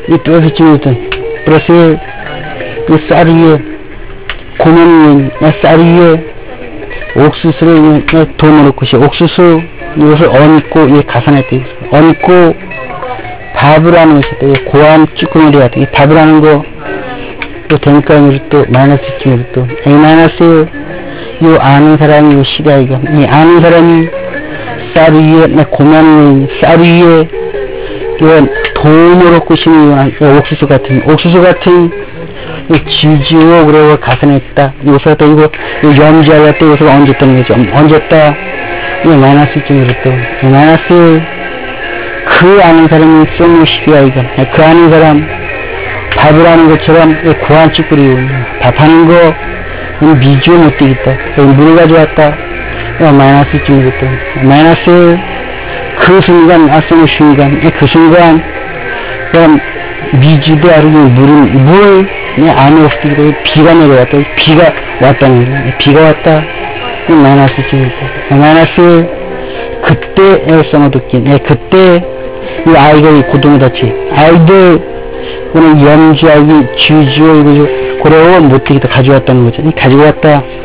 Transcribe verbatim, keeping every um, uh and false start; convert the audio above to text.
이 플러스 찍었던 플러스 이 쌀 위에 고명 위에 쌀 위에 옥수수를 도움을 넣고 옥수수 이것을 얹고 이 가산했대. 얹고 밥을 하는 것이 또 고안 쭈꾸미를 갖다 이 밥을 하는 거 또 대문가로 또 마이너스 이쯤으로 또 A 마이너스 요 아는 사람이 요 시가 이거 이 아는 사람이 쌀 위에 나 고명 위에 쌀 위에 요 도움으로 꾸시는 요 옥수수 같은 옥수수 같은 지지오 그러고 가산했다. 요새 또 이거 염지하고 또 요새 얹었던 거죠. 얹었다. 이 마이너스 이쯤으로 또 마이너스 그 아는 사람이 쏘는 시기야 이거. 그 아는 사람 밥을 하는 것처럼 고안 찌끄리고 밥하는 거 미주어 못 되겠다. 물을 가져왔다. 마이너스 이쯤으로 또 마이너스 그 순간 아쏘는 순간 그 순간 그럼 미지도 아르고 물은 물 안에 없기도 비가 내려왔다. 비가 왔다는 거야. 비가 왔다. 마이너스 이쯤으로 또 마이너스 그때 써놓을게. 그때 이 아이가 이 고통을 다치 아이들 그는 염주하기 지지오 이거 고래워 못되겠다 가져왔다는 거죠. 가지고 왔다.